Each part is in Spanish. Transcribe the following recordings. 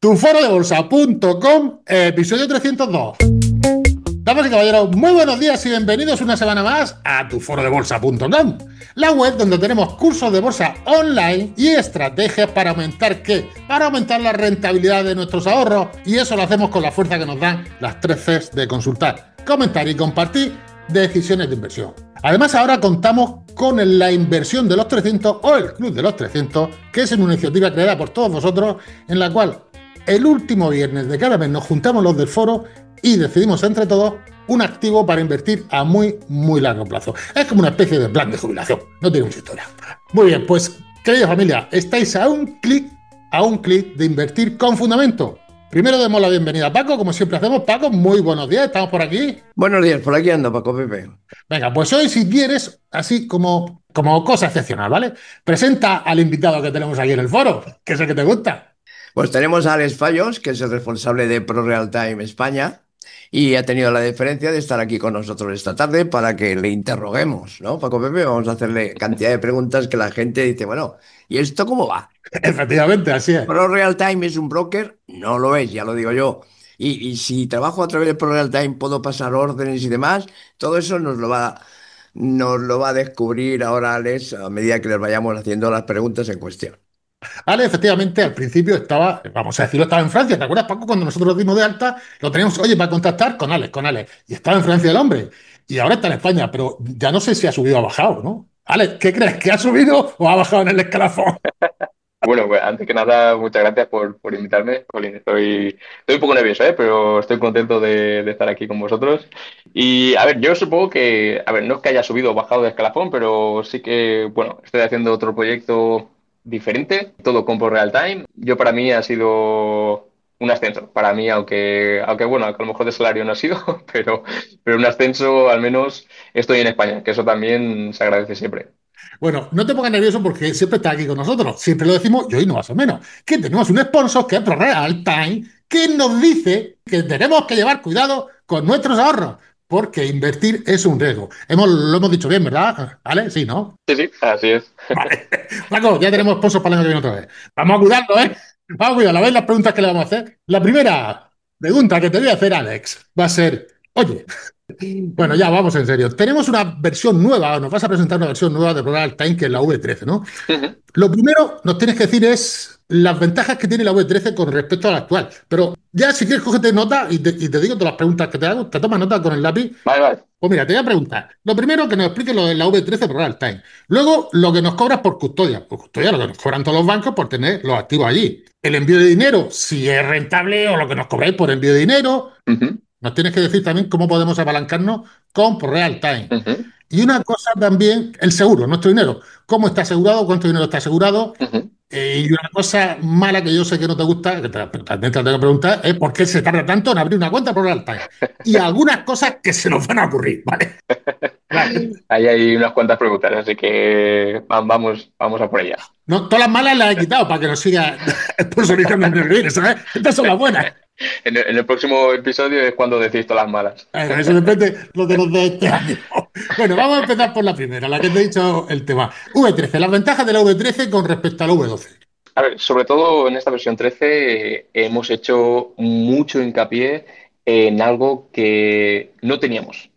Tuforodebolsa.com, episodio 302. Damas y caballeros, muy buenos días y bienvenidos una semana más a tuforodebolsa.com, la web donde tenemos cursos de bolsa online y estrategias para aumentar ¿qué? Para aumentar la rentabilidad de nuestros ahorros, y eso lo hacemos con la fuerza que nos dan las 3 Cs de consultar, comentar y compartir decisiones de inversión. Además, ahora contamos con la inversión de los 300 o el Club de los 300, que es una iniciativa creada por todos vosotros, en la cual el último viernes de cada mes nos juntamos los del foro y decidimos entre todos un activo para invertir a muy, muy largo plazo. Es como una especie de plan de jubilación, no tiene mucha historia. Muy bien, pues, querida familia, estáis a un clic de invertir con fundamento. Primero demos la bienvenida a Paco, como siempre hacemos. Paco, muy buenos días, ¿estamos por aquí? Buenos días, por aquí ando, Paco Pepe. Venga, pues hoy, si quieres, así como cosa excepcional, ¿vale? Presenta al invitado que tenemos aquí en el foro, que es el que te gusta. Pues tenemos a Alex Fallos, que es el responsable de Pro Real Time España, y ha tenido la deferencia de estar aquí con nosotros esta tarde para que le interroguemos, ¿no, Paco Pepe? Vamos a hacerle cantidad de preguntas que la gente dice, bueno, ¿y esto cómo va? Efectivamente, así es. ¿Pro Real Time es un broker? No lo es, ya lo digo yo. Y si trabajo a través de Pro Real Time, puedo pasar órdenes y demás. Todo eso nos lo va a descubrir ahora Alex a medida que les vayamos haciendo las preguntas en cuestión. Ale, efectivamente, al principio estaba, vamos a decirlo, estaba en Francia. ¿Te acuerdas, Paco, cuando nosotros lo dimos de alta? Lo teníamos, oye, para contactar con Alex. Y estaba en Francia el hombre. Y ahora está en España, pero ya no sé si ha subido o ha bajado, ¿no? Alex, ¿qué crees? ¿Que ha subido o ha bajado en el escalafón? Bueno, pues antes que nada, muchas gracias por invitarme, Colin. Estoy un poco nervioso, ¿eh? Pero estoy contento de estar aquí con vosotros. Y a ver, yo supongo que, a ver, no es que haya subido o bajado de escalafón, pero sí que, bueno, estoy haciendo otro proyecto diferente, todo con Real Time. Yo para mí ha sido un ascenso, para mí, aunque bueno, que a lo mejor de salario no ha sido, pero un ascenso al menos estoy en España, que eso también se agradece siempre. Bueno, no te pongas nervioso porque siempre está aquí con nosotros. Siempre lo decimos, y hoy no más o menos. Que tenemos un sponsor que es ProReal Time, que nos dice que tenemos que llevar cuidado con nuestros ahorros, porque invertir es un riesgo. Lo hemos dicho bien, ¿verdad? ¿Vale? Sí, ¿no? Sí, sí, así es. Vale. Paco, ya tenemos sponsor para el año que viene otra vez. Vamos a cuidarlo, ¿eh? Vamos a cuidarlo. ¿Veis las preguntas que le vamos a hacer? La primera pregunta que te voy a hacer, Alex, va a ser, oye, bueno, ya vamos en serio. Tenemos una versión nueva, nos vas a presentar una versión nueva de Real Time, que es la V13, ¿no? Lo primero nos tienes que decir es las ventajas que tiene la V13 con respecto a la actual. Pero ya si quieres, cógete nota y te digo todas las preguntas que te hago, te tomas nota con el lápiz. Vale, vale. Pues mira, te voy a preguntar. Lo primero, que nos expliques lo de la V13 Real Time. Luego, lo que nos cobras por custodia. Por custodia, lo que nos cobran todos los bancos por tener los activos allí. El envío de dinero, si es rentable, o lo que nos cobráis por envío de dinero. Ujú, Nos tienes que decir también cómo podemos apalancarnos con Real Time. ujú, Y una cosa también, el seguro, nuestro dinero. ¿Cómo está asegurado? ¿Cuánto dinero está asegurado? ujú. Y una cosa mala que yo sé que no te gusta, pero también te la tengo que preguntar, es por qué se tarda tanto en abrir una cuenta por Real Time. Y algunas cosas que se nos van a ocurrir, ¿vale? Vale. Ahí hay unas cuantas preguntas, así que vamos a por ellas. No, todas las malas las he quitado para que nos siga sponsorizando en el vídeo, ¿sabes? Estas son las buenas. En el próximo episodio es cuando decís todas las malas. Eso depende lo de los de este año. Bueno, vamos a empezar por la primera, la que te he dicho el tema. V13, las ventajas de la V13 con respecto a la V12. A ver, sobre todo en esta versión 13 hemos hecho mucho hincapié en algo que no teníamos.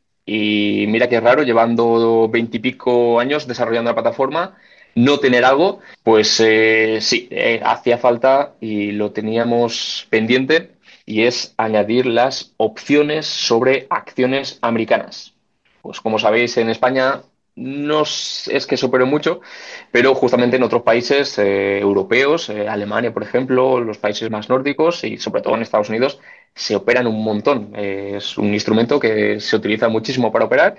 Y mira qué raro, llevando 20 y pico años desarrollando la plataforma, no tener algo, pues sí, hacía falta y lo teníamos pendiente, y es añadir las opciones sobre acciones americanas. Pues como sabéis, en España no es que se opere mucho, pero justamente en otros países europeos, Alemania, por ejemplo, los países más nórdicos y sobre todo en Estados Unidos, se operan un montón. Es un instrumento que se utiliza muchísimo para operar.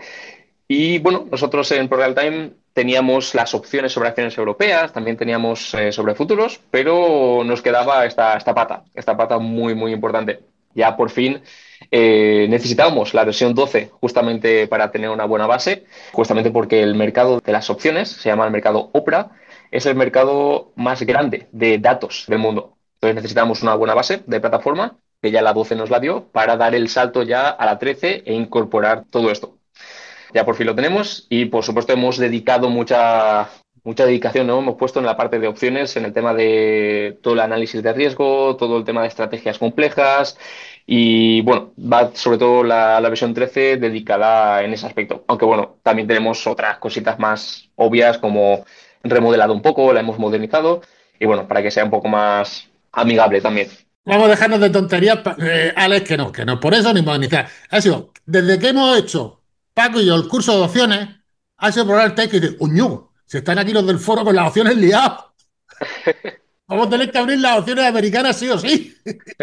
Y bueno, nosotros en ProReal Time teníamos las opciones sobre acciones europeas, también teníamos sobre futuros, pero nos quedaba esta pata muy, muy importante. Ya por fin necesitábamos la versión 12 justamente para tener una buena base, justamente porque el mercado de las opciones, se llama el mercado OPRA, es el mercado más grande de datos del mundo. Entonces necesitamos una buena base de plataforma, que ya la 12 nos la dio, para dar el salto ya a la 13 e incorporar todo esto. Ya por fin lo tenemos y por supuesto hemos dedicado mucha dedicación, ¿no? Hemos puesto en la parte de opciones, en el tema de todo el análisis de riesgo, todo el tema de estrategias complejas y, bueno, va sobre todo la versión 13 dedicada en ese aspecto. Aunque, bueno, también tenemos otras cositas más obvias como remodelado un poco, la hemos modernizado y, bueno, para que sea un poco más amigable también. Vamos a dejarnos de tonterías, Alex, que no es por eso ni modernizar. Ha sido, desde que hemos hecho Paco y yo el curso de opciones, ha sido probar el test y dice, uñú, si están aquí los del foro con las opciones liadas, vamos a tener que abrir las opciones americanas sí o sí.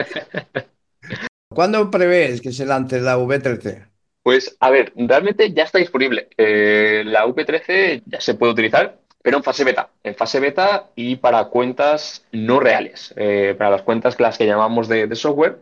¿Cuándo prevés que se lance la V13? Pues a ver, realmente ya está disponible. La V13 ya se puede utilizar, pero en fase beta. En fase beta y para cuentas no reales. Para las cuentas que las que llamamos de software,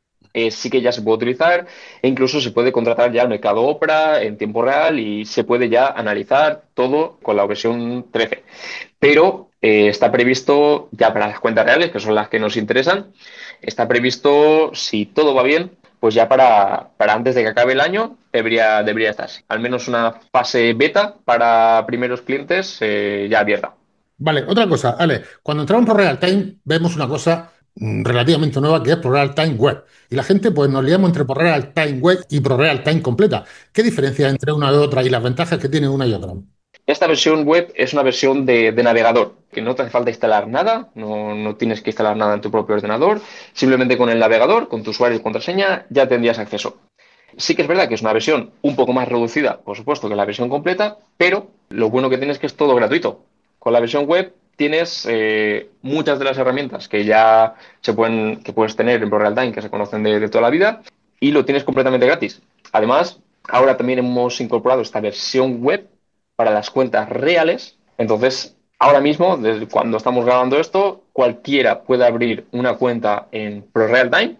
sí que ya se puede utilizar e incluso se puede contratar ya el mercado Opera en tiempo real y se puede ya analizar todo con la versión 13. Pero está previsto ya para las cuentas reales, que son las que nos interesan, está previsto, si todo va bien, pues ya para antes de que acabe el año debería estar. Al menos una fase beta para primeros clientes ya abierta. Vale, otra cosa, Alex, cuando entramos por Real Time vemos una cosa relativamente nueva que es por Real Time Web. Y la gente pues nos liamos entre por Real Time Web y por Real Time completa. ¿Qué diferencia hay entre una y otra y las ventajas que tiene una y otra? Esta versión web es una versión de navegador, que no te hace falta instalar nada, no tienes que instalar nada en tu propio ordenador, simplemente con el navegador, con tu usuario y contraseña, ya tendrías acceso. Sí que es verdad que es una versión un poco más reducida, por supuesto, que la versión completa, pero lo bueno que tienes es que es todo gratuito. Con la versión web tienes muchas de las herramientas que ya que puedes tener en ProRealTime, que se conocen de toda la vida, y lo tienes completamente gratis. Además, ahora también hemos incorporado esta versión web para las cuentas reales. Entonces, ahora mismo, desde cuando estamos grabando esto, cualquiera puede abrir una cuenta en ProRealTime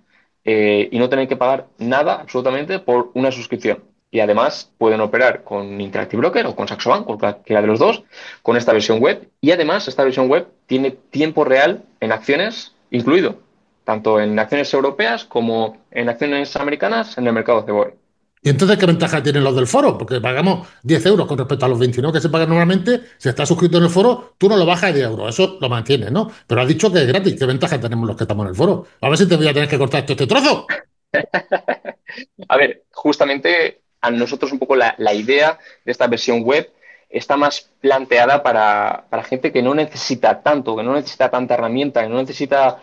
y no tener que pagar nada absolutamente por una suscripción. Y además pueden operar con Interactive Broker o con Saxo Bank, o cualquiera de los dos, con esta versión web. Y además, esta versión web tiene tiempo real en acciones incluido, tanto en acciones europeas como en acciones americanas en el mercado CBOE. ¿Y entonces qué ventaja tienen los del foro? Porque pagamos 10 euros con respecto a los 29 que se pagan normalmente. Si estás suscrito en el foro, tú no lo bajas de 10 euros. Eso lo mantienes, ¿no? Pero has dicho que es gratis. ¿Qué ventaja tenemos los que estamos en el foro? A ver si te voy a tener que cortar este trozo. A ver, justamente a nosotros un poco la idea de esta versión web está más planteada para gente que no necesita tanto, que no necesita tanta herramienta, que no necesita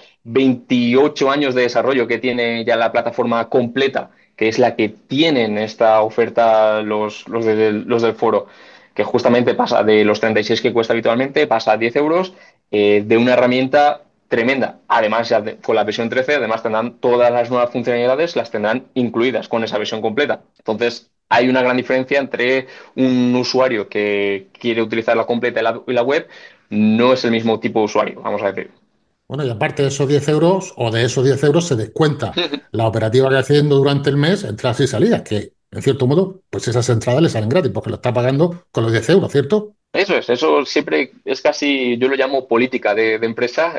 28 años de desarrollo que tiene ya la plataforma completa, que es la que tienen esta oferta los del foro, que justamente pasa de los 36 que cuesta habitualmente, pasa a 10 euros, de una herramienta tremenda. Además, con la versión 13, además tendrán todas las nuevas funcionalidades, las tendrán incluidas con esa versión completa. Entonces, hay una gran diferencia entre un usuario que quiere utilizar la completa y la web, no es el mismo tipo de usuario, vamos a decir. Bueno, y aparte de esos 10 euros, o de esos 10 euros, se descuenta la operativa que haciendo durante el mes, entradas y salidas, que en cierto modo, pues esas entradas le salen gratis, porque lo está pagando con los 10 euros, ¿cierto? Eso siempre es casi, yo lo llamo política de empresa.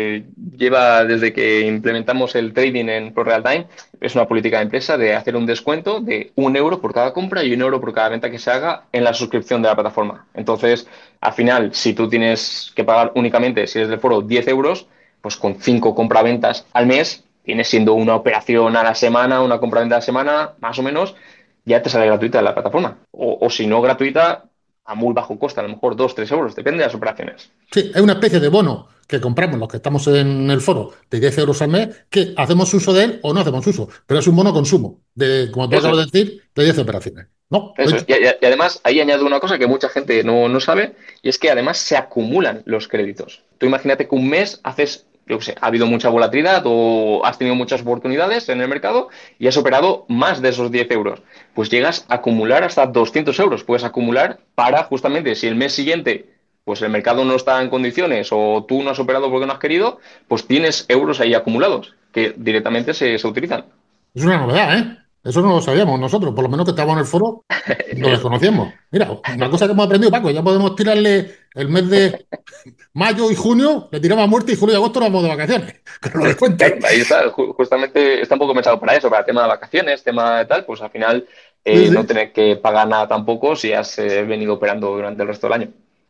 Lleva desde que implementamos el trading en ProRealTime, es una política de empresa de hacer un descuento de 1 euro por cada compra y 1 euro por cada venta que se haga en la suscripción de la plataforma. Entonces, al final, si tú tienes que pagar únicamente, si eres del foro, 10 euros, pues con 5 compraventas al mes, viene siendo una operación a la semana, una compraventa a la semana, más o menos, ya te sale gratuita en la plataforma. O si no gratuita, a muy bajo coste, a lo mejor 2 3 euros, depende de las operaciones. Sí, es una especie de bono que compramos los que estamos en el foro de 10 euros al mes, que hacemos uso de él o no hacemos uso, pero es un bono consumo, de, como tú Eso acabas de es, decir, de 10 operaciones. No, eso es. Y además, ahí añado una cosa que mucha gente no sabe, y es que además se acumulan los créditos. Tú imagínate que un mes haces, yo qué sé, ha habido mucha volatilidad o has tenido muchas oportunidades en el mercado y has operado más de esos 10 euros. Pues llegas a acumular hasta 200 euros. Puedes acumular para justamente si el mes siguiente pues el mercado no está en condiciones o tú no has operado porque no has querido, pues tienes euros ahí acumulados que directamente se utilizan. es una novedad, ¿eh? Eso no lo sabíamos nosotros, por lo menos que estábamos en el foro, lo desconocíamos. Mira, una cosa que hemos aprendido, Paco, ya podemos tirarle el mes de mayo y junio, le tiramos a muerte y julio y agosto nos vamos de vacaciones, que nos lo descuente. Claro, ahí está, justamente está un poco pensado para eso, para el tema de vacaciones, tema de tal, pues al final Sí, no sí. tener que pagar nada tampoco si has venido operando durante el resto del año.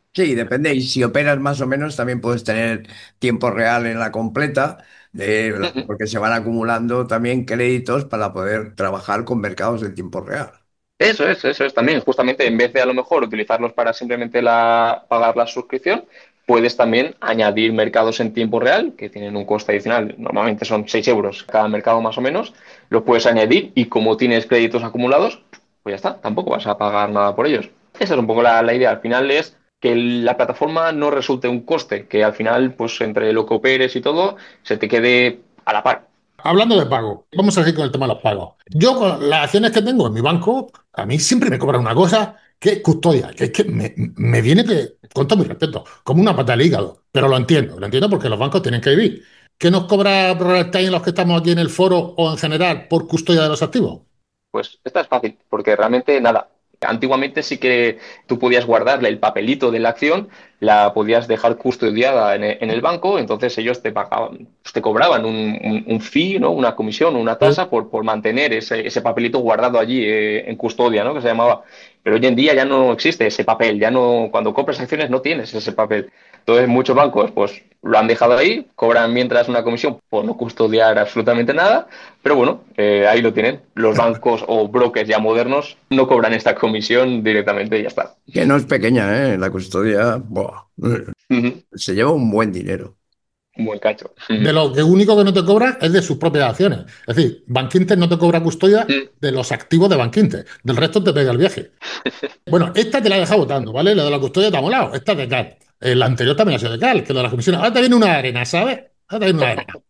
Sí, depende. Y si operas más o menos, también puedes tener tiempo real en la completa, Ujú. porque se van acumulando también créditos para poder trabajar con mercados en tiempo real. Eso es también. Justamente en vez de a lo mejor utilizarlos para simplemente pagar la suscripción, puedes también añadir mercados en tiempo real, que tienen un coste adicional. Normalmente son 6 euros cada mercado más o menos. Los puedes añadir y como tienes créditos acumulados, pues ya está, tampoco vas a pagar nada por ellos. Esa es un poco la idea. Al final es que la plataforma no resulte un coste, que al final, pues entre lo que operes y todo, se te quede a la par. Hablando de pago, vamos a seguir con el tema de los pagos. Yo con las acciones que tengo en mi banco, a mí siempre me cobran una cosa que es custodia, que es que me viene, con todo mi respeto, como una pata al hígado. Pero lo entiendo porque los bancos tienen que vivir. ¿Qué nos cobra ProRedTime los que estamos aquí en el foro o en general por custodia de los activos? Pues esta es fácil, porque realmente nada. Antiguamente sí que tú podías guardarle el papelito de la acción, la podías dejar custodiada en el banco, entonces ellos te pagaban, pues te cobraban un fee, ¿no? Una comisión, una tasa por mantener ese papelito guardado allí en custodia, ¿no? Que se llamaba. Pero hoy en día ya no existe ese papel, ya no, cuando compras acciones no tienes ese papel. Entonces muchos bancos pues lo han dejado ahí, cobran mientras una comisión por no custodiar absolutamente nada, pero bueno, ahí lo tienen. Los bancos o brokers ya modernos no cobran esta comisión directamente y ya está. Que no es pequeña, ¿eh? La custodia, buah, Ujú. se lleva un buen dinero. Un buen cacho. De Ujú. lo que único que no te cobra es de sus propias acciones. Es decir, Bankinter no te cobra custodia Mm. de los activos de Bankinter. Del resto te pega el viaje. Bueno, esta te la he dejado votando, ¿vale? La de la custodia te ha molado. Esta es de Cal. La anterior también ha sido de Cal, que lo de las comisiones. Ahora te viene una arena, ¿sabes? Ahora te viene una arena.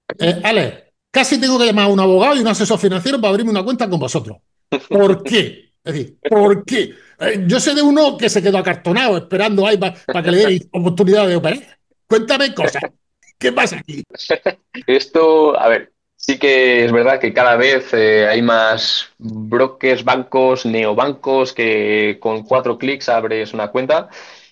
Ale, casi tengo que llamar a un abogado y un asesor financiero para abrirme una cuenta con vosotros. ¿Por qué? Es decir, ¿por qué? Yo sé de uno que se quedó acartonado esperando ahí para que le dieran oportunidad de operar. Cuéntame cosas. ¿Qué pasa aquí? Esto, a ver, sí que es verdad que cada vez hay más brokers, bancos, neobancos que con 4 clics abres una cuenta.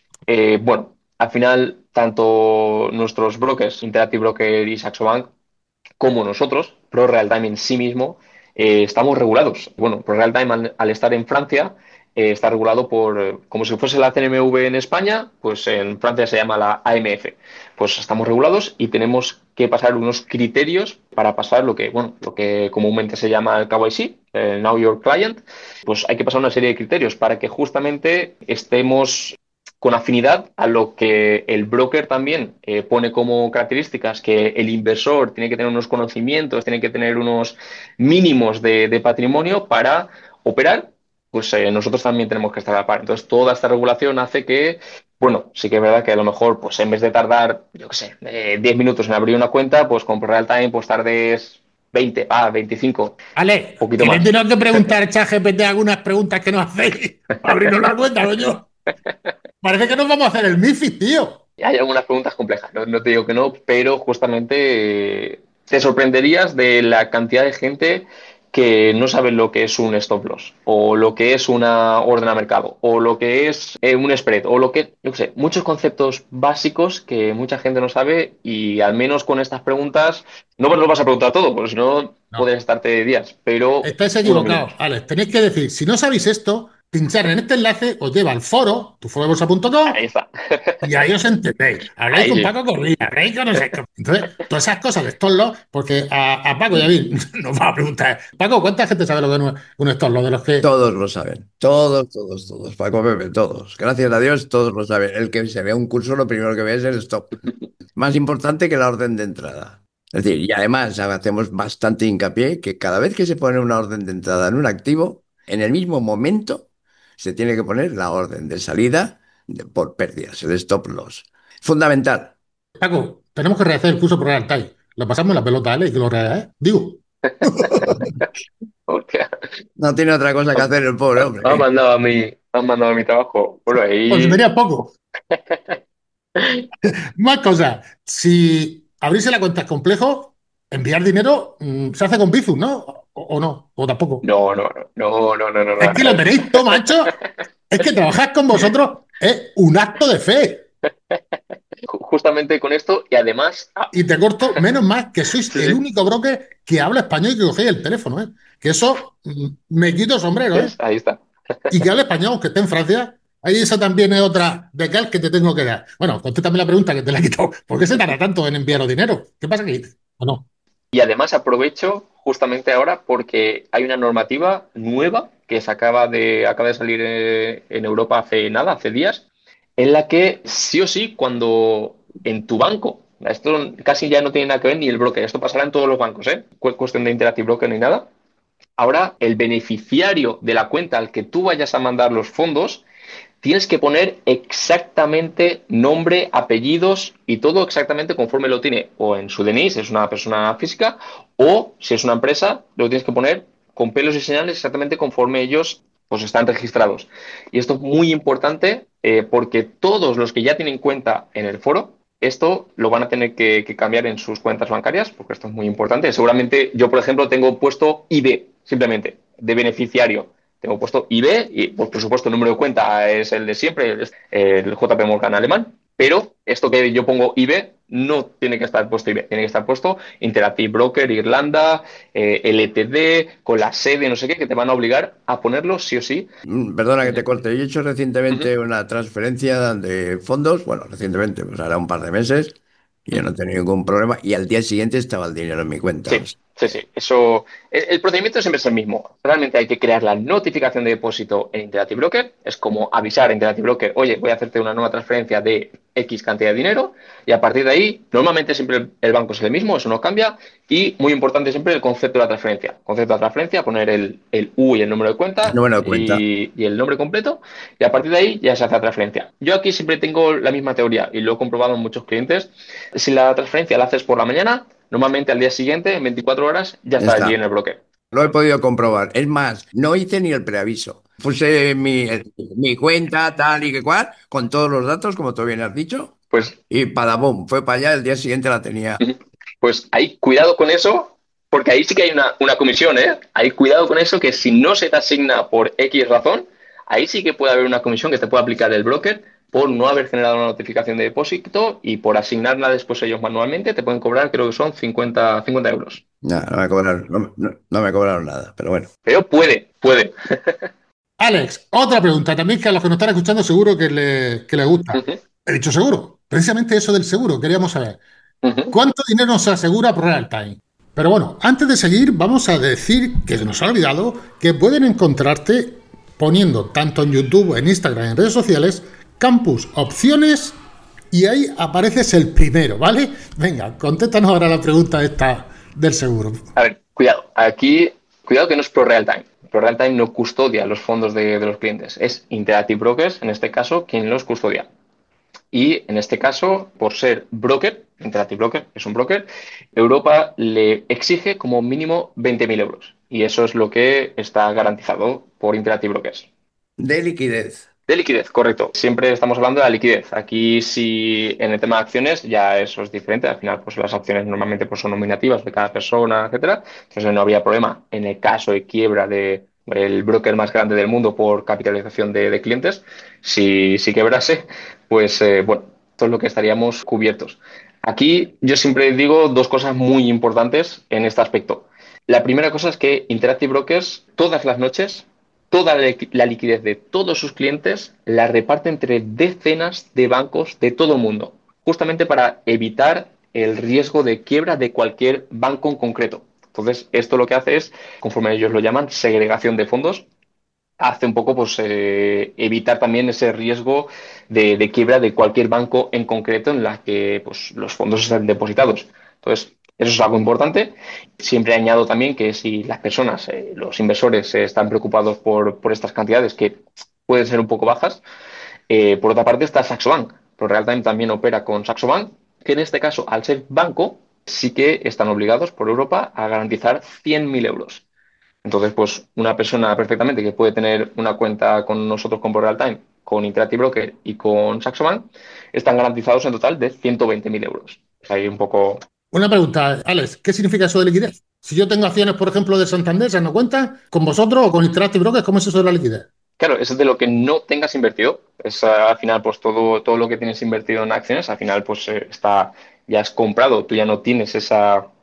Bueno, al final, tanto nuestros brokers, Interactive Broker y Saxo Bank, como nosotros, ProRealTime en sí mismo, estamos regulados. Bueno, ProRealTime al estar en Francia está regulado como si fuese la CNMV en España, pues en Francia se llama la AMF. Pues estamos regulados y tenemos que pasar unos criterios para pasar lo que comúnmente se llama el KYC, el Know Your Client, pues hay que pasar una serie de criterios para que justamente estemos con afinidad a lo que el broker también pone como características, que el inversor tiene que tener unos conocimientos, tiene que tener unos mínimos de patrimonio para operar, pues nosotros también tenemos que estar a la par. Entonces, toda esta regulación hace que, bueno, sí que es verdad que a lo mejor, pues en vez de tardar, yo qué sé, 10 minutos en abrir una cuenta, pues con Realtime, pues tardes 20, 25, Ale, un poquito que le más. tengo que preguntar a ChatGPT algunas preguntas que nos hacéis para abrirnos la cuenta, coño. Parece que nos vamos a hacer el MIFID, tío. Hay algunas preguntas complejas, no te digo que no, pero justamente te sorprenderías de la cantidad de gente que no sabe lo que es un stop loss, o lo que es una orden a mercado, o lo que es un spread, o lo que, yo qué sé, muchos conceptos básicos que mucha gente no sabe y al menos con estas preguntas no me lo vas a preguntar todo, porque si no No, podrías estarte días, pero estáis unos equivocados. minutos. Alex, tenéis que decir, si no sabéis esto, pinchar en este enlace os lleva al foro, tuforobolsa.com, Ahí está. y ahí os entendéis. Habláis Ahí con sí. Paco Corría, habláis con no sé qué. Entonces, todas esas cosas de estos loss, porque a Paco y a mí nos va a preguntar, Paco, ¿cuánta gente sabe lo que es un stop loss de los que... Todos lo saben, todos, todos, todos, Paco Pepe, todos. Gracias a Dios, todos lo saben. El que se vea un curso, lo primero que ve es el stop. Más importante que la orden de entrada. Es decir, y además hacemos bastante hincapié que cada vez que se pone una orden de entrada en un activo, en el mismo momento se tiene que poner la orden de salida por pérdidas, el stop loss. Fundamental. Paco, tenemos que rehacer el curso por Real Time. Lo pasamos en la pelota, Alex, que lo rea, ¿eh? Digo, Hostia. No tiene otra cosa que hacer el pobre Me han hombre. mandado a mi, me han mandado a mi trabajo. Bueno, pues si ahí. tenías poco. Más cosas. Si abrirse la cuenta es complejo, enviar dinero se hace con Bizum, ¿no? O no, o tampoco. No, no, no, no, no, no, no. Es que lo tenéis todo, macho. Es que trabajar con vosotros es un acto de fe. Justamente con esto y además. Y te corto, menos mal que sois Sí, el sí. único broker que habla español y que cogéis el teléfono, ¿eh? Que eso me quito el sombrero, ¿eh? ¿Ves? Ahí está. Y que hable español, que esté en Francia. Ahí esa también es otra de cal que te tengo que dar. Bueno, contéstame la pregunta que te la he quitado. ¿Por qué se tarda tanto en enviaros dinero? ¿Qué pasa aquí? ¿O no? Y además aprovecho justamente ahora porque hay una normativa nueva que acaba de salir en Europa hace nada, hace días, en la que sí o sí, cuando en tu banco, esto casi ya no tiene nada que ver ni el broker, esto pasará en todos los bancos, ¿eh? Cuestión de Interactive Broker ni nada. Ahora, el beneficiario de la cuenta al que tú vayas a mandar los fondos tienes que poner exactamente nombre, apellidos y todo exactamente conforme lo tiene o en su DNI, si es una persona física, o si es una empresa, lo tienes que poner con pelos y señales exactamente conforme ellos pues están registrados. Y esto es muy importante porque todos los que ya tienen cuenta en el foro, esto lo van a tener que cambiar en sus cuentas bancarias, porque esto es muy importante. Seguramente yo, por ejemplo, tengo puesto ID, simplemente, de beneficiario. Tengo puesto IB y, pues, por supuesto, el número de cuenta es el de siempre, el JP Morgan alemán, pero esto que yo pongo IB no tiene que estar puesto IB, tiene que estar puesto Interactive Broker, Irlanda, LTD, con la sede, no sé qué, que te van a obligar a ponerlo sí o sí. Perdona que te corte. Yo he hecho Ujú. recientemente una transferencia de fondos, bueno, recientemente, pues hará un par de meses, y yo no he tenido ningún problema, y al día siguiente estaba el dinero en mi cuenta. Sí, sí, sí. Eso, el procedimiento siempre es el mismo. Realmente hay que crear la notificación de depósito en Interactive Broker. Es como avisar a Interactive Broker, oye, voy a hacerte una nueva transferencia de X cantidad de dinero. Y a partir de ahí, normalmente siempre el banco es el mismo, eso no cambia. Y muy importante siempre el concepto de la transferencia. Concepto de la transferencia, poner el U y el número de cuenta No me lo cuenta. y el nombre completo. Y a partir de ahí ya se hace la transferencia. Yo aquí siempre tengo la misma teoría y lo he comprobado en muchos clientes. Si la transferencia la haces por la mañana, normalmente al día siguiente, en 24 horas, ya está allí Está. en el broker. Lo he podido comprobar. Es más, no hice ni el preaviso. Puse mi cuenta, tal y que cual, con todos los datos, como tú bien has dicho, Pues, y padabum, fue para allá, el día siguiente la tenía. pues ahí cuidado con eso, porque ahí sí que hay una comisión, ¿eh? Ahí cuidado con eso, que si no se te asigna por X razón, ahí sí que puede haber una comisión que te puede aplicar el broker por no haber generado una notificación de depósito y por asignarla después ellos manualmente, te pueden cobrar, creo que son 50 euros. No, no me cobraron, no me cobraron nada, pero bueno. Pero puede. Alex, otra pregunta también que a los que nos están escuchando seguro que les gusta. Ujú, He dicho seguro. Precisamente eso del seguro, queríamos saber. ujú. ¿Cuánto dinero nos asegura Real Time? Pero bueno, antes de seguir, vamos a decir que se nos ha olvidado que pueden encontrarte poniendo tanto en YouTube, en Instagram, en redes sociales, Campus Opciones y ahí apareces el primero, ¿vale? Venga, contéstanos ahora la pregunta esta del seguro. A ver, cuidado. Aquí, cuidado que no es Pro Real Time. Pro Real Time no custodia los fondos de los clientes. Es Interactive Brokers, en este caso, quien los custodia. Y en este caso, por ser broker, Interactive Broker es un broker, Europa le exige como mínimo 20.000 euros. Y eso es lo que está garantizado por Interactive Brokers. De liquidez. De liquidez, correcto. Siempre estamos hablando de la liquidez. Aquí si en el tema de acciones ya eso es diferente. Al final, pues las acciones normalmente pues, son nominativas de cada persona, etcétera. Entonces no habría problema en el caso de quiebra de el broker más grande del mundo por capitalización de clientes. Si quebrase, pues bueno, esto es lo que estaríamos cubiertos. Aquí yo siempre digo dos cosas muy importantes en este aspecto. La primera cosa es que Interactive Brokers todas las noches toda la liquidez de todos sus clientes la reparte entre decenas de bancos de todo el mundo, justamente para evitar el riesgo de quiebra de cualquier banco en concreto. Entonces, esto lo que hace es, conforme ellos lo llaman, segregación de fondos, hace un poco pues evitar también ese riesgo de quiebra de cualquier banco en concreto en la que pues, los fondos están depositados. Entonces, eso es algo importante. Siempre añado también que si las personas, los inversores, están preocupados por estas cantidades que pueden ser un poco bajas, por otra parte está Saxo Bank. ProRealTime también opera con Saxo Bank, que en este caso, al ser banco, sí que están obligados por Europa a garantizar 100.000 euros. Entonces, pues una persona perfectamente que puede tener una cuenta con nosotros con ProRealTime, con Interactive Broker y con Saxo Bank, están garantizados en total de 120.000 euros. Ahí un poco. Una pregunta, Alex, ¿qué significa eso de liquidez? Si yo tengo acciones, por ejemplo, de Santander, ¿se no cuenta con vosotros o con Interactive Brokers? ¿Cómo es eso de la liquidez? Claro, eso es de lo que no tengas invertido. Es al final, pues todo lo que tienes invertido en acciones, al final, pues está, ya has comprado, tú ya no tienes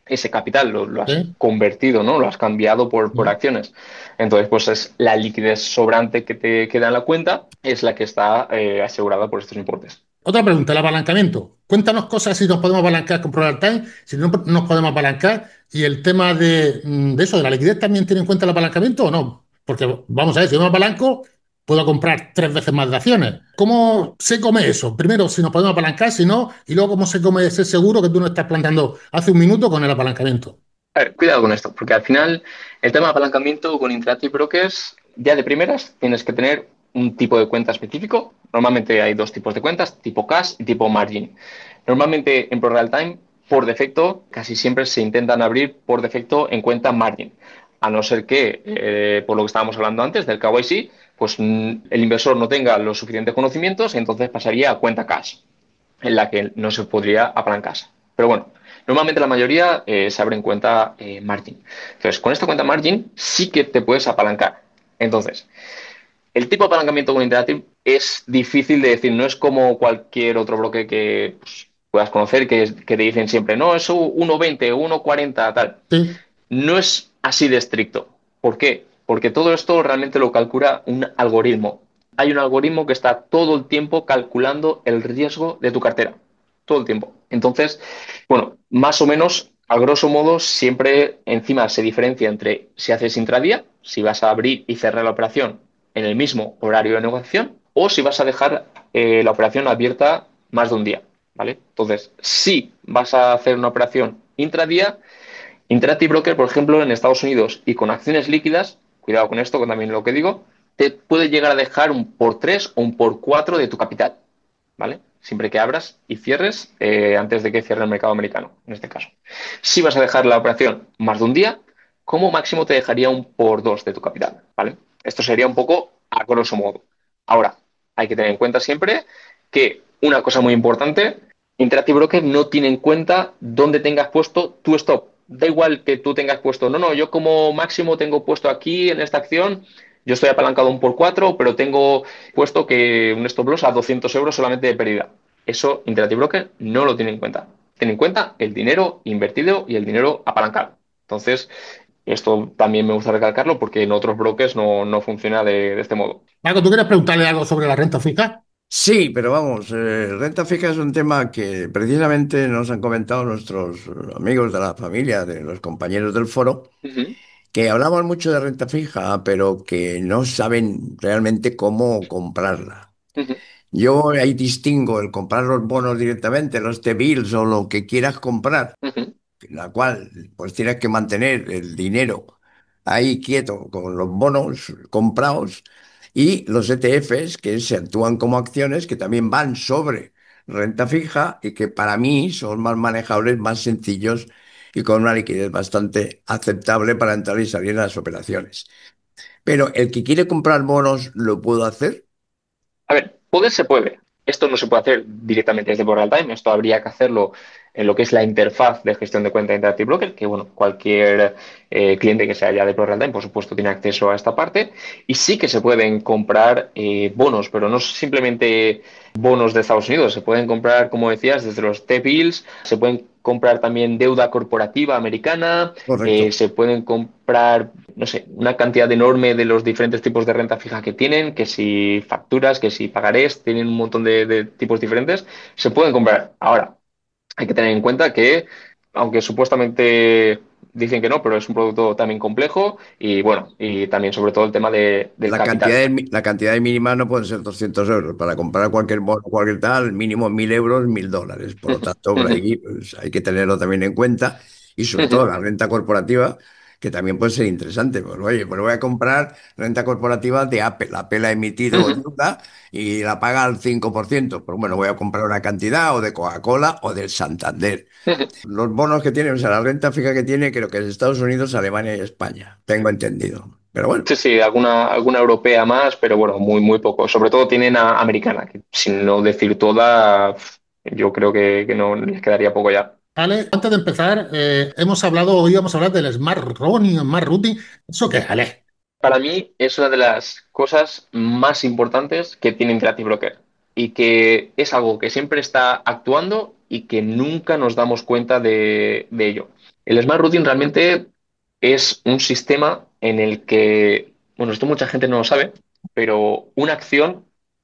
ese capital, lo has ¿Sí? convertido, ¿no? Lo has cambiado por ¿Mm? acciones. Entonces, pues es la liquidez sobrante que te queda en la cuenta, es la que está asegurada por estos importes. Otra pregunta, el apalancamiento. Cuéntanos cosas si nos podemos apalancar con Product Time, si no nos podemos apalancar. Y el tema de eso, de la liquidez, ¿también tiene en cuenta el apalancamiento o no? Porque vamos a ver, si yo me apalanco, puedo comprar 3 veces más de acciones. ¿Cómo se come eso? Primero, si nos podemos apalancar, si no, y luego cómo se come ese seguro que tú nos estás planteando hace un minuto con el apalancamiento. A ver, cuidado con esto, porque al final el tema de apalancamiento con Interactive Brokers, ya de primeras tienes que tener un tipo de cuenta específico. Normalmente hay dos tipos de cuentas, tipo cash y tipo margin. Normalmente en ProRealTime, por defecto, casi siempre se intentan abrir por defecto en cuenta margin. A no ser que, por lo que estábamos hablando antes del KYC, pues el inversor no tenga los suficientes conocimientos y entonces pasaría a cuenta cash, en la que no se podría apalancarse. Pero bueno, normalmente la mayoría se abre en cuenta margin. Entonces, con esta cuenta margin sí que te puedes apalancar. Entonces, el tipo de apalancamiento con Interactive es difícil de decir, no es como cualquier otro bloque que pues, puedas conocer, que te dicen siempre, no, es 1,20, 1,40, tal. Sí, No es así de estricto. ¿Por qué? Porque todo esto realmente lo calcula un algoritmo. Hay un algoritmo que está todo el tiempo calculando el riesgo de tu cartera. Todo el tiempo. Entonces, bueno, más o menos, a grosso modo, siempre encima se diferencia entre si haces intradía, si vas a abrir y cerrar la operación en el mismo horario de negociación, o si vas a dejar la operación abierta más de un día. ¿Vale? Entonces, si vas a hacer una operación intradía, Interactive Broker, por ejemplo, en Estados Unidos y con acciones líquidas, cuidado con esto, con también lo que digo, te puede llegar a dejar un por 3 o un por 4 de tu capital, ¿vale? Siempre que abras y cierres antes de que cierre el mercado americano, en este caso. Si vas a dejar la operación más de un día, como máximo te dejaría un por 2 de tu capital, ¿vale? Esto sería un poco a grosso modo. Ahora, hay que tener en cuenta siempre que una cosa muy importante, Interactive Broker no tiene en cuenta dónde tengas puesto tu stop. Da igual que tú tengas puesto, no, no, yo como máximo tengo puesto aquí en esta acción, yo estoy apalancado un por 4, pero tengo puesto que un stop loss a 200 euros solamente de pérdida. Eso Interactive Broker no lo tiene en cuenta. Tiene en cuenta el dinero invertido y el dinero apalancado. Entonces, esto también me gusta recalcarlo porque en otros brokers no funciona de este modo. Paco, ¿tú quieres preguntarle algo sobre la renta fija? Sí, pero vamos, renta fija es un tema que precisamente nos han comentado nuestros amigos de la familia, de los compañeros del foro, Ujú, que hablamos mucho de renta fija, pero que no saben realmente cómo comprarla. ujú, Yo ahí distingo el comprar los bonos directamente, los T-bills o lo que quieras comprar, ujú, en la cual pues tienes que mantener el dinero ahí quieto con los bonos comprados y los ETFs que se actúan como acciones que también van sobre renta fija y que para mí son más manejables, más sencillos y con una liquidez bastante aceptable para entrar y salir en las operaciones. Pero el que quiere comprar bonos lo puedo hacer. A ver, poder se puede. Esto no se puede hacer directamente desde Real Time. Esto habría que hacerlo en lo que es la interfaz de gestión de cuenta de Interactive Broker, que bueno, cualquier cliente que sea ya de Real Time, por supuesto, tiene acceso a esta parte. Y sí que se pueden comprar bonos, pero no simplemente bonos de Estados Unidos. Se pueden comprar, como decías, desde los T-bills, se pueden comprar también deuda corporativa americana, Correcto. se pueden comprar, no sé, una cantidad enorme de los diferentes tipos de renta fija que tienen, que si facturas, que si pagarés, tienen un montón de tipos diferentes, se pueden comprar. Ahora, hay que tener en cuenta que, aunque supuestamente dicen que no, pero es un producto también complejo y bueno, y también sobre todo el tema del capital. La cantidad de mínima no pueden ser 200 euros. Para comprar cualquier bono, cualquier tal, mínimo 1000 euros, 1000 dólares. Por lo tanto, por Ujú, ahí pues, hay que tenerlo también en cuenta. Y sobre todo ujú, la renta corporativa, que también puede ser interesante. Pues oye, pues voy a comprar renta corporativa de Apple. Apple ha emitido ujú. deuda y la paga al 5%. Pues bueno, voy a comprar una cantidad o de Coca-Cola o del Santander. Los bonos que tiene, o sea, la renta fija que tiene, creo que es Estados Unidos, Alemania y España. Tengo entendido. Pero bueno. Sí, sí, alguna europea más, pero bueno, muy poco. Sobre todo tienen a americana, que sin no decir toda, yo creo que no les quedaría poco ya. Ale, antes de empezar, hoy vamos a hablar del Smart Running, Smart Routing. ¿Eso qué es, Ale? Para mí es una de las cosas más importantes que tiene Interactive Broker y que es algo que siempre está actuando y que nunca nos damos cuenta de ello. El Smart Routing realmente es un sistema en el que, bueno, esto mucha gente no lo sabe, pero una acción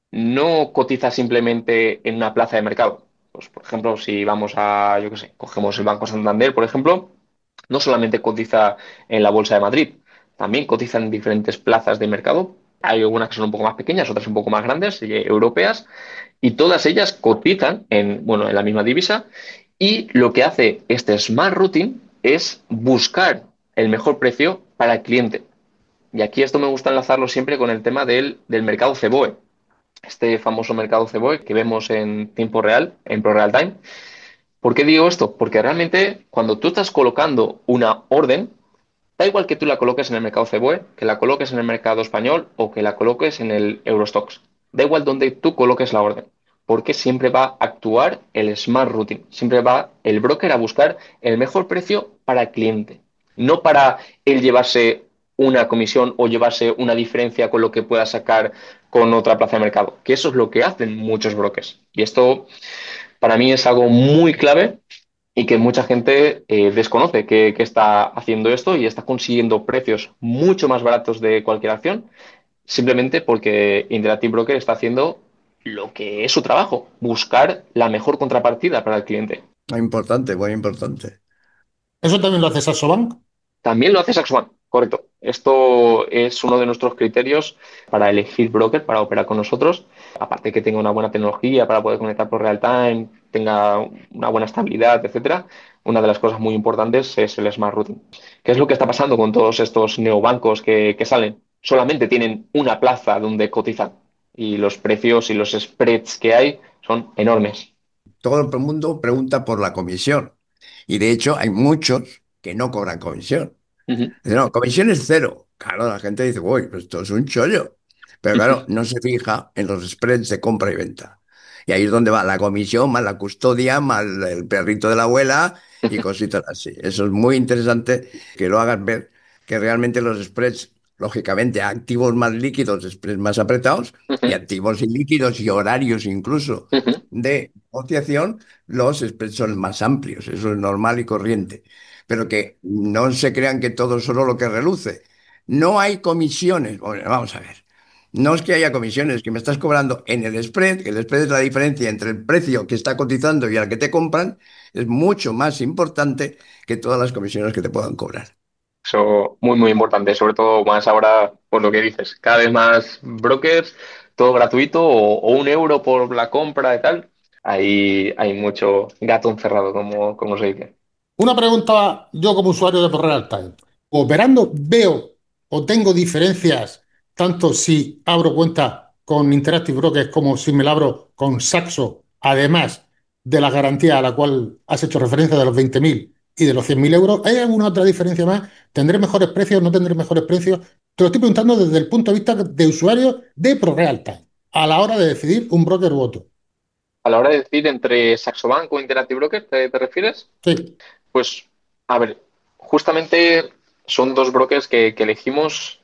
no cotiza simplemente en una plaza de mercado. Pues, por ejemplo, si vamos a, yo qué sé, cogemos el Banco Santander, por ejemplo, no solamente cotiza en la Bolsa de Madrid, también cotiza en diferentes plazas de mercado. Hay algunas que son un poco más pequeñas, otras un poco más grandes, europeas, y todas ellas cotizan en, bueno, en la misma divisa. Y lo que hace este Smart Routing es buscar el mejor precio para el cliente. Y aquí esto me gusta enlazarlo siempre con el tema del mercado Ceboe, este famoso mercado Ceboe que vemos en tiempo real, en ProReal Time. ¿Por qué digo esto? Porque realmente cuando tú estás colocando una orden, da igual que tú la coloques en el mercado Ceboe, que la coloques en el mercado español o que la coloques en el Eurostox. Da igual donde tú coloques la orden, porque siempre va a actuar el Smart Routing. Siempre va el broker a buscar el mejor precio para el cliente, no para él llevarse una comisión o llevarse una diferencia con lo que pueda sacar con otra plaza de mercado, que eso es lo que hacen muchos brokers. Y esto para mí es algo muy clave y que mucha gente desconoce que está haciendo esto y está consiguiendo precios mucho más baratos de cualquier acción, simplemente porque Interactive Broker está haciendo lo que es su trabajo, buscar la mejor contrapartida para el cliente. Muy importante, muy importante. ¿Eso también lo hace Saxo Bank? También lo hace Saxo Bank, correcto. Esto es uno de nuestros criterios para elegir broker, para operar con nosotros. Aparte que tenga una buena tecnología para poder conectar por real time, tenga una buena estabilidad, etcétera. Una de las cosas muy importantes es el Smart Routing. ¿Qué es lo que está pasando con todos estos neobancos que salen? Solamente tienen una plaza donde cotizan y los precios y los spreads que hay son enormes. Todo el mundo pregunta por la comisión. Y de hecho hay muchos que no cobran comisión. Ujú, Dice, no, comisión es cero. Claro, la gente dice, uy, pues esto es un chollo. Pero ujú, claro, no se fija en los spreads de compra y venta. Y ahí es donde va la comisión, más la custodia, más el perrito de la abuela y ujú, cositas así. Eso es muy interesante que lo hagas ver, que realmente los spreads, lógicamente, activos más líquidos, spreads más apretados, y ujú, activos y líquidos y horarios incluso ujú. de negociación, los spreads son más amplios. Eso es normal y corriente, pero que no se crean que todo es solo lo que reluce. No hay comisiones. Bueno, vamos a ver. No es que haya comisiones, que me estás cobrando en el spread, que el spread es la diferencia entre el precio que está cotizando y al que te compran, es mucho más importante que todas las comisiones que te puedan cobrar. Eso muy, muy importante, sobre todo más ahora, por lo que dices, cada vez más brokers, todo gratuito o 1 euro por la compra y tal. Ahí hay mucho gato encerrado, como se dice. Una pregunta yo como usuario de Real Time. Operando veo o tengo diferencias tanto si abro cuenta con Interactive Brokers como si me la abro con Saxo, además de la garantía a la cual has hecho referencia de los 20.000 y de los 100.000 euros. ¿Hay alguna otra diferencia más? ¿Tendré mejores precios? ¿No tendré mejores precios? Te lo estoy preguntando desde el punto de vista de usuario de ProReal Time, a la hora de decidir un broker u otro. A la hora de decir entre Saxo Bank o Interactive Broker, ¿te refieres? Sí. Pues, a ver, justamente son dos brokers que elegimos.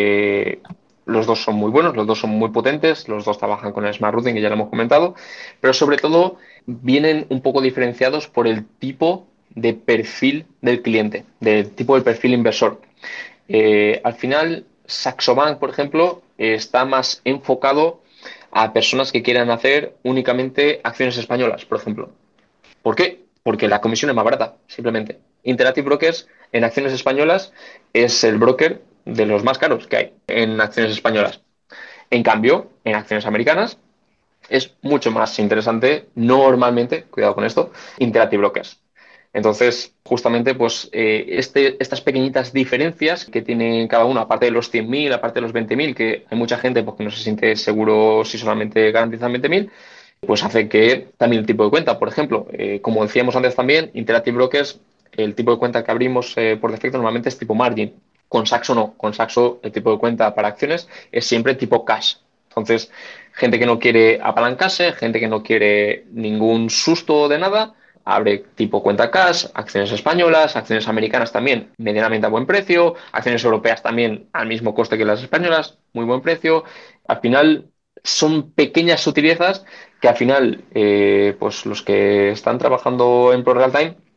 Los dos son muy buenos, los dos son muy potentes, los dos trabajan con el Smart Routing, que ya lo hemos comentado, pero sobre todo vienen un poco diferenciados por el tipo de perfil del cliente, del tipo de perfil inversor. Al final, Saxo Bank, por ejemplo, está más enfocado a personas que quieran hacer únicamente acciones españolas, por ejemplo. ¿Por qué? Porque la comisión es más barata, simplemente. Interactive Brokers en acciones españolas es el broker de los más caros que hay en acciones españolas. En cambio, en acciones americanas es mucho más interesante, normalmente, cuidado con esto, Interactive Brokers. Entonces, justamente, pues estas pequeñitas diferencias que tienen cada uno, aparte de los 100.000, aparte de los 20.000, que hay mucha gente pues, que no se siente seguro si solamente garantizan 20.000, pues hace que también el tipo de cuenta, por ejemplo, como decíamos antes también, Interactive Brokers, el tipo de cuenta que abrimos por defecto normalmente es tipo margin. Con Saxo no, con Saxo el tipo de cuenta para acciones es siempre tipo cash. Entonces, gente que no quiere apalancarse, gente que no quiere ningún susto de nada, abre tipo cuenta cash, acciones españolas, acciones americanas también medianamente a buen precio, acciones europeas también al mismo coste que las españolas, muy buen precio. Al final son pequeñas sutilezas que al final, pues los que están trabajando en Pro Real Time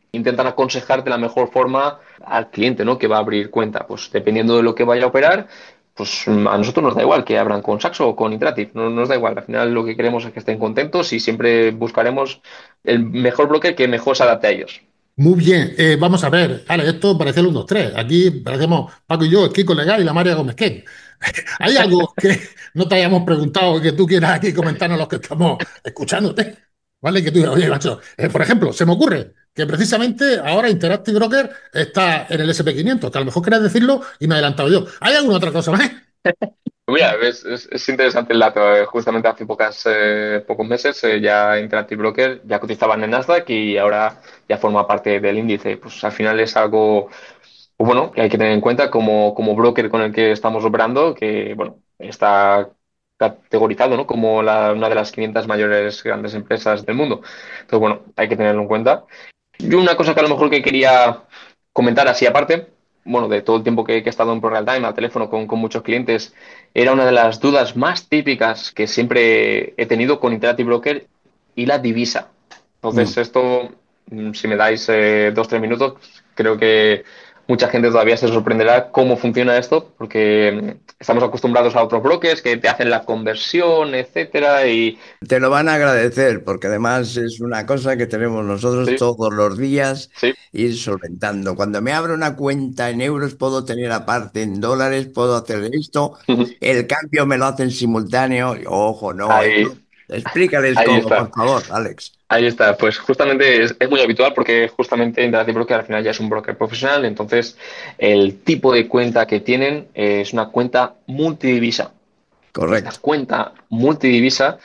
intentan aconsejar de la mejor forma al cliente, ¿no? Que va a abrir cuenta. Pues dependiendo de lo que vaya a operar, pues a nosotros nos da igual que abran con Saxo o con Interactive, no nos da igual. Al final lo que queremos es que estén contentos y siempre buscaremos el mejor broker que mejor se adapte a ellos. Muy bien, vamos a ver. Vale, esto parece el 1, 2, 3. Aquí parecemos Paco y yo, el Kiko Legal y la María Gómez Ken. ¿Hay algo que no te hayamos preguntado que tú quieras aquí comentarnos los que estamos escuchándote? ¿Vale? Que tú digas, oye, macho, por ejemplo, se me ocurre que precisamente ahora Interactive Broker está en el SP 500, que a lo mejor querías decirlo y me he adelantado yo. ¿Hay alguna otra cosa más? Mira, es interesante el dato. Justamente hace pocos meses ya Interactive Broker ya cotizaban en Nasdaq y ahora ya forma parte del índice. Pues al final es algo pues bueno que hay que tener en cuenta como broker con el que estamos operando, que bueno, está categorizado, ¿no? Como una de las 500 mayores grandes empresas del mundo. Entonces, bueno, hay que tenerlo en cuenta. Yo una cosa que a lo mejor que quería comentar así aparte, bueno, de todo el tiempo que he estado en ProReal Time al teléfono con muchos clientes, era una de las dudas más típicas que siempre he tenido con Interactive Broker y la divisa. Entonces, Mm. esto, si me dais 2, 3 minutos, creo que mucha gente todavía se sorprenderá cómo funciona esto, porque estamos acostumbrados a otros brokers que te hacen la conversión, etcétera, y Te lo van a agradecer porque además es una cosa que tenemos nosotros sí, todos los días sí. ir solventando. Cuando me abro una cuenta en euros, puedo tener aparte en dólares, puedo hacer esto. El cambio me lo hacen simultáneo. Y, ojo, no, Ahí, esto. Explícales ahí cómo, está. por favor, Alex. Ahí está, pues justamente es muy habitual porque justamente Interactive Broker al final ya es un broker profesional, entonces el tipo de cuenta que tienen es una cuenta multidivisa. Esta Correcto. cuenta multidivisa,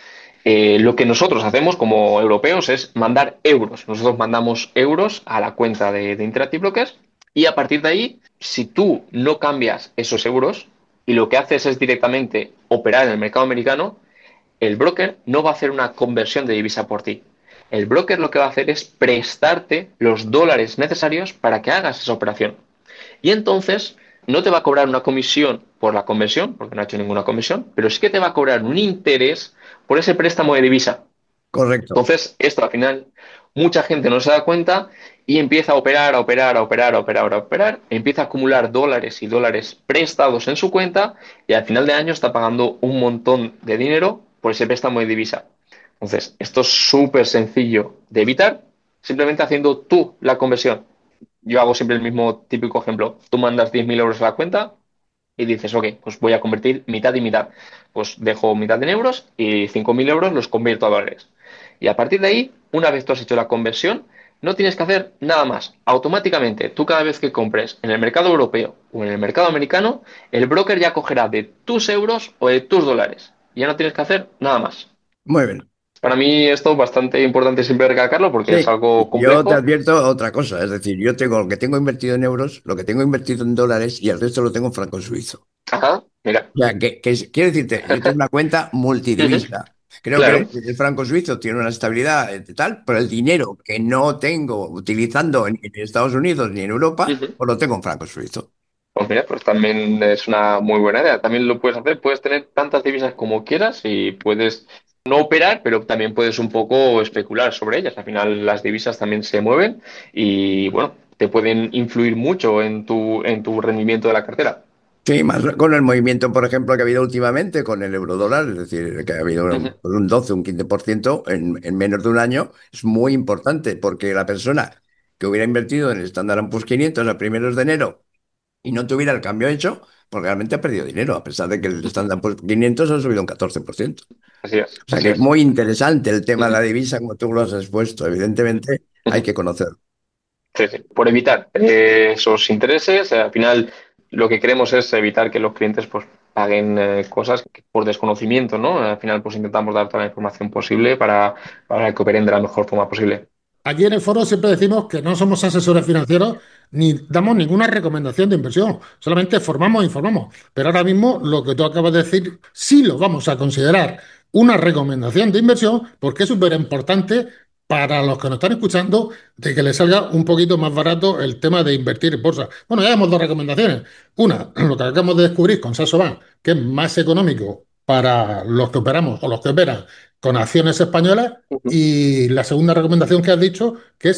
lo que nosotros hacemos como europeos es mandar euros. Nosotros mandamos euros a la cuenta de Interactive Brokers y a partir de ahí, si tú no cambias esos euros y lo que haces es directamente operar en el mercado americano, el broker no va a hacer una conversión de divisa por ti. El broker lo que va a hacer es prestarte los dólares necesarios para que hagas esa operación. Y entonces no te va a cobrar una comisión por la conversión, porque no ha hecho ninguna comisión, pero sí que te va a cobrar un interés por ese préstamo de divisa. Correcto. Entonces, esto al final, mucha gente no se da cuenta y empieza a operar, a operar, a operar, a operar, a operar, empieza a acumular dólares y dólares prestados en su cuenta y al final de año está pagando un montón de dinero por ese préstamo de divisa. Entonces, esto es súper sencillo de evitar simplemente haciendo tú la conversión. Yo hago siempre el mismo típico ejemplo. Tú mandas 10.000 euros a la cuenta y dices, ok, pues voy a convertir mitad y mitad. Pues dejo mitad en euros y 5.000 euros los convierto a dólares. Y a partir de ahí, una vez tú has hecho la conversión, no tienes que hacer nada más. Automáticamente, tú cada vez que compres en el mercado europeo o en el mercado americano, el broker ya cogerá de tus euros o de tus dólares. Ya no tienes que hacer nada más. Muy bien. Para mí esto es bastante importante siempre recalcarlo porque es Sí, algo yo te complejo. advierto otra cosa. Es decir, yo tengo lo que tengo invertido en euros, lo que tengo invertido en dólares y el resto lo tengo en franco suizo. Ajá, mira. Ya, quiero decirte, yo tengo una cuenta Ujú, multidivisa. Creo que claro. el franco suizo tiene una estabilidad tal, pero el dinero que no tengo utilizando en Estados Unidos ni en Europa, Ujú. pues lo tengo en franco suizo. Pues mira, pues también es una muy buena idea. También lo puedes hacer, puedes tener tantas divisas como quieras y puedes no operar, pero también puedes un poco especular sobre ellas. Al final las divisas también se mueven y bueno, te pueden influir mucho en tu rendimiento de la cartera. Sí, más con el movimiento, por ejemplo, que ha habido últimamente con el eurodólar, es decir, que ha habido Ujú, un 12, un 15% en menos de un año, es muy importante porque la persona que hubiera invertido en el Standard Poor's 500 a primeros de enero y no tuviera el cambio hecho, pues realmente ha perdido dinero, a pesar de que el ujú. Standard Poor's 500 ha subido un 14%. Así es, O sea así que es es. muy interesante el tema de Ujú, la divisa, como tú lo has expuesto. Evidentemente, hay ujú. que conocerlo. Sí, sí. Por evitar esos intereses, al final lo que queremos es evitar que los clientes pues paguen cosas por desconocimiento, ¿no? Al final pues intentamos dar toda la información posible para que operen de la mejor forma posible. Aquí en el foro siempre decimos que no somos asesores financieros ni damos ninguna recomendación de inversión, solamente formamos e informamos. Pero ahora mismo lo que tú acabas de decir sí lo vamos a considerar una recomendación de inversión porque es súper importante para los que nos están escuchando de que les salga un poquito más barato el tema de invertir en bolsa. Bueno, ya damos dos recomendaciones. Una, lo que acabamos de descubrir con Saxo, que es más económico para los que operamos o los que operan con acciones españolas. Ujú. Y la segunda recomendación que has dicho, que es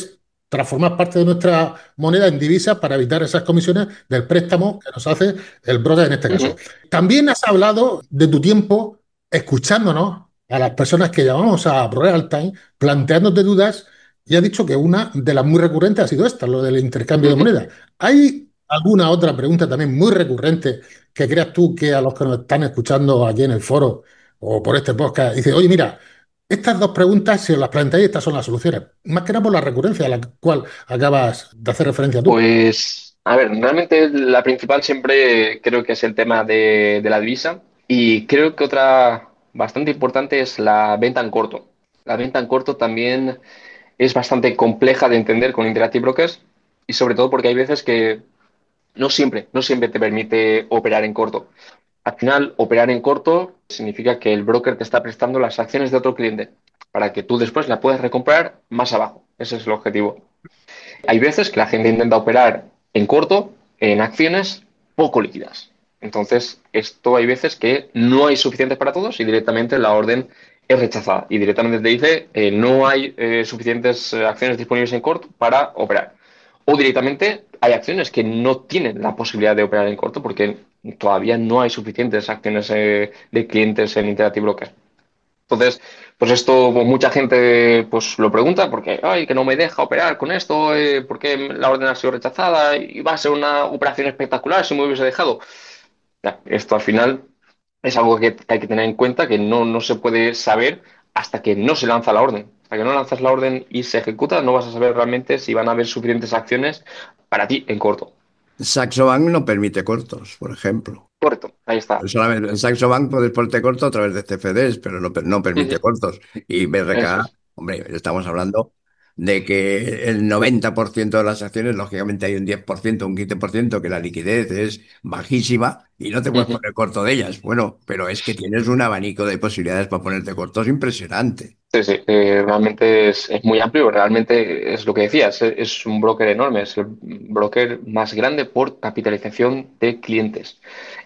transformar parte de nuestra moneda en divisas para evitar esas comisiones del préstamo que nos hace el broker en este caso. También has hablado de tu tiempo escuchándonos a las personas que llamamos a ProRealTime, planteándote dudas, y has dicho que una de las muy recurrentes ha sido esta, lo del intercambio de moneda. ¿Hay alguna otra pregunta también muy recurrente que creas tú que a los que nos están escuchando aquí en el foro o por este podcast, dice, oye, mira, estas dos preguntas, si os las planteáis, estas son las soluciones? Más que nada por la recurrencia a la cual acabas de hacer referencia tú. Pues, a ver, realmente la principal siempre creo que es el tema de la divisa y creo que otra bastante importante es la venta en corto. La venta en corto también es bastante compleja de entender con Interactive Brokers y sobre todo porque hay veces que no siempre te permite operar en corto. Al final, operar en corto significa que el broker te está prestando las acciones de otro cliente para que tú después la puedas recomprar más abajo. Ese es el objetivo. Hay veces que la gente intenta operar en corto en acciones poco líquidas. Entonces, esto hay veces que no hay suficientes para todos y directamente la orden es rechazada. Y directamente te dice no hay suficientes acciones disponibles en corto para operar. O directamente hay acciones que no tienen la posibilidad de operar en corto porque todavía no hay suficientes acciones de clientes en Interactive Broker. Entonces, pues esto pues, mucha gente pues lo pregunta porque, ay, que no me deja operar con esto, ¿por qué la orden ha sido rechazada? Y va a ser una operación espectacular si me hubiese dejado. Ya, esto al final es algo que hay que tener en cuenta, que no se puede saber hasta que no se lanza la orden. Hasta que no lanzas la orden y se ejecuta, no vas a saber realmente si van a haber suficientes acciones para ti en corto. Saxo Bank no permite cortos, por ejemplo. Correcto, ahí está. Solamente en Saxo Bank puedes ponerte corto a través de CFDs, pero no permite Ujú, cortos. Y eso BRK, es. hombre, estamos hablando de que el 90% de las acciones, lógicamente hay un 10%, un 15% que la liquidez es bajísima y no te puedes Ujú. poner corto de ellas. Bueno, pero es que tienes un abanico de posibilidades para ponerte cortos impresionante. Sí, sí, realmente es muy amplio, realmente es lo que decías, es un broker enorme, es el broker más grande por capitalización de clientes.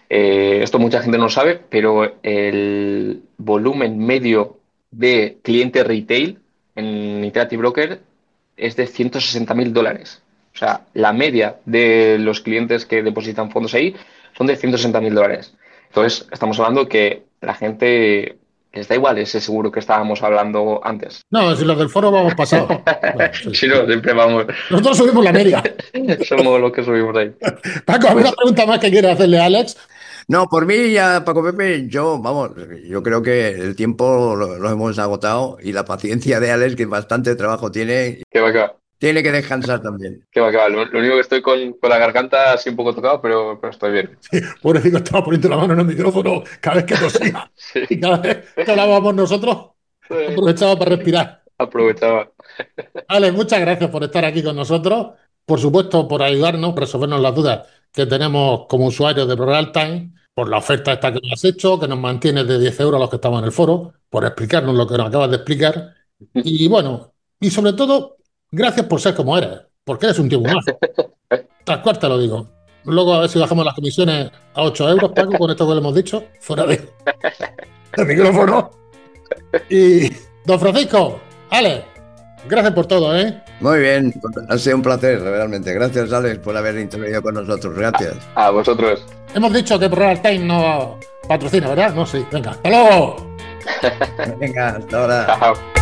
Esto mucha gente no sabe, pero el volumen medio de cliente retail en Interactive Broker es de $160.000. O sea, la media de los clientes que depositan fondos ahí son de $160.000. Entonces, estamos hablando que la gente les da igual ese seguro que estábamos hablando antes. No, si los del foro vamos pasados. Bueno, sí. Si no, siempre vamos, Nosotros subimos la media. somos los que subimos ahí. Paco, ¿alguna Pues pregunta más que quieras hacerle a Alex? No, por mí ya, Paco Pepe, vamos, yo creo que el tiempo lo hemos agotado y la paciencia de Alex, que bastante trabajo tiene, que va. tiene que descansar también. Que va. Lo único que estoy con la garganta así un poco tocado, pero estoy bien. Pobrecito, estaba poniendo la mano en el micrófono cada vez que tosía. Sí, Y cada vez que hablábamos nosotros, aprovechaba para respirar. aprovechaba. Alex, muchas gracias por estar aquí con nosotros. Por supuesto, por ayudarnos, resolvernos las dudas que tenemos como usuarios de ProRealTime, por la oferta esta que nos has hecho, que nos mantiene de 10 euros a los que estamos en el foro, por explicarnos lo que nos acabas de explicar. Y bueno, y sobre todo, gracias por ser como eres, porque eres un tío muy majo. Tal cual te lo digo. Luego a ver si bajamos las comisiones a 8 euros, Paco, con esto que le hemos dicho, fuera del micrófono. Y don Francisco, Alex, gracias por todo, ¿eh? Muy bien, ha sido un placer, realmente. Gracias, Alex, por haber intervenido con nosotros. Gracias. A vosotros. Hemos dicho que ProRealTime no patrocina, ¿verdad? No, sí. Venga, hasta luego. Venga, hasta ahora. Chao.